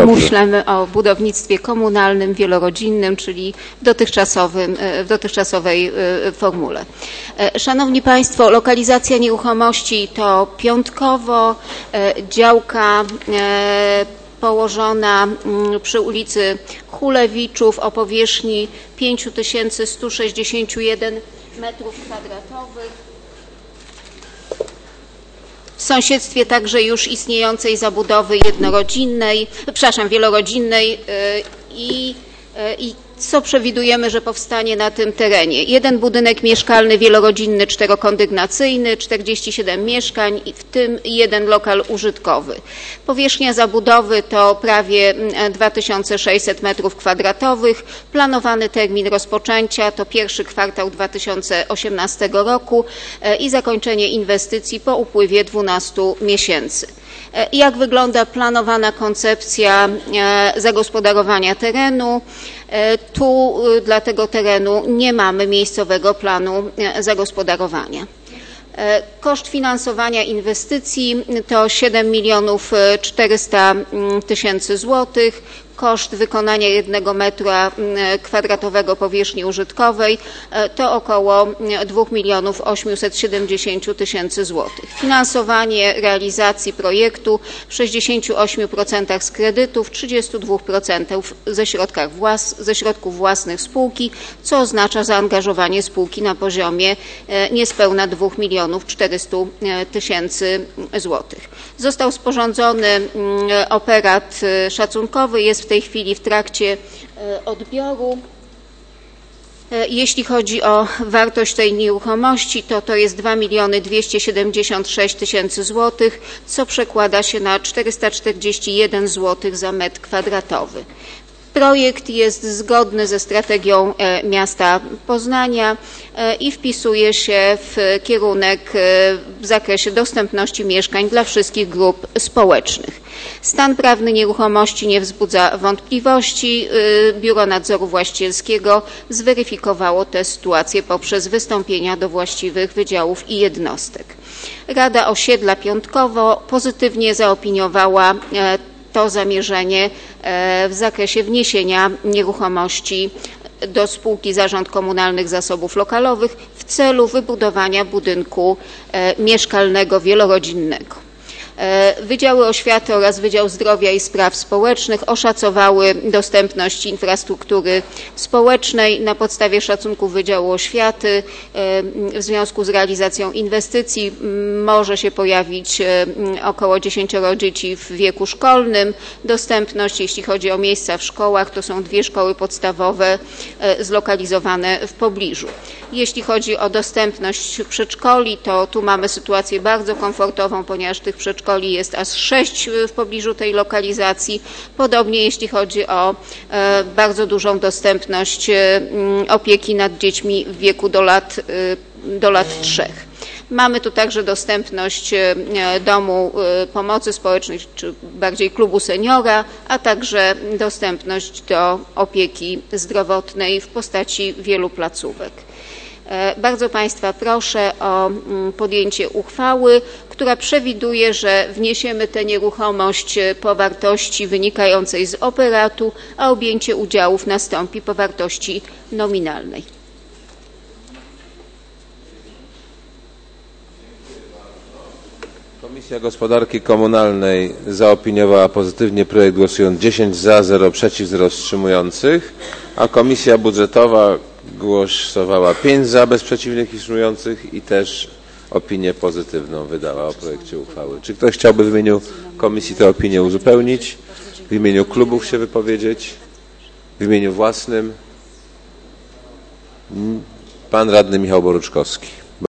Myślimy o budownictwie komunalnym, wielorodzinnym, czyli w dotychczasowej formule. Szanowni Państwo, lokalizacja nieruchomości to Piątkowo, działka położona przy ulicy Chulewiczów o powierzchni 5161 m². W sąsiedztwie także już istniejącej zabudowy wielorodzinnej i co przewidujemy, że powstanie na tym terenie. Jeden budynek mieszkalny wielorodzinny czterokondygnacyjny, 47 mieszkań, w tym jeden lokal użytkowy. Powierzchnia zabudowy to prawie 2600 m². Planowany termin rozpoczęcia to pierwszy kwartał 2018 roku i zakończenie inwestycji po upływie 12 miesięcy. Jak wygląda planowana koncepcja zagospodarowania terenu? Tu dla tego terenu nie mamy miejscowego planu zagospodarowania. Koszt finansowania inwestycji to 7 400 000 złotych. Koszt wykonania 1 m² powierzchni użytkowej to około 2 870 000 złotych. Finansowanie realizacji projektu w 68% z kredytów, 32% ze środków własnych spółki, co oznacza zaangażowanie spółki na poziomie niespełna 2 400 000 złotych. Został sporządzony operat szacunkowy, jest w tej chwili w trakcie odbioru. Jeśli chodzi o wartość tej nieruchomości, to jest 2 276 000 złotych, co przekłada się na 441 zł za metr kwadratowy. Projekt jest zgodny ze strategią miasta Poznania i wpisuje się w kierunek w zakresie dostępności mieszkań dla wszystkich grup społecznych. Stan prawny nieruchomości nie wzbudza wątpliwości. Biuro Nadzoru Właścicielskiego zweryfikowało tę sytuację poprzez wystąpienia do właściwych wydziałów i jednostek. Rada Osiedla Piątkowo pozytywnie zaopiniowała to zamierzenie w zakresie wniesienia nieruchomości do spółki Zarząd Komunalnych Zasobów Lokalowych w celu wybudowania budynku mieszkalnego wielorodzinnego. Wydziały Oświaty oraz Wydział Zdrowia i Spraw Społecznych oszacowały dostępność infrastruktury społecznej. Na podstawie szacunków Wydziału Oświaty w związku z realizacją inwestycji może się pojawić około 10 dzieci w wieku szkolnym. Dostępność, jeśli chodzi o miejsca w szkołach, to są 2 szkoły podstawowe zlokalizowane w pobliżu. Jeśli chodzi o dostępność przedszkoli, to tu mamy sytuację bardzo komfortową, ponieważ tych przedszkoli jest aż 6 w pobliżu tej lokalizacji. Podobnie jeśli chodzi o bardzo dużą dostępność opieki nad dziećmi w wieku do lat 3. Mamy tu także dostępność domu pomocy społecznej, czy bardziej klubu seniora, a także dostępność do opieki zdrowotnej w postaci wielu placówek. Bardzo Państwa proszę o podjęcie uchwały, która przewiduje, że wniesiemy tę nieruchomość po wartości wynikającej z operatu, a objęcie udziałów nastąpi po wartości nominalnej. Komisja Gospodarki Komunalnej zaopiniowała pozytywnie projekt, głosując 10 za, 0 przeciw, 0 wstrzymujących, a Komisja Budżetowa głosowała 5 za, bez przeciwnych i wstrzymujących i też opinię pozytywną wydała o projekcie uchwały. Czy ktoś chciałby w imieniu komisji tę opinię uzupełnić? W imieniu klubów się wypowiedzieć? W imieniu własnym? Pan radny Michał Boruczkowski.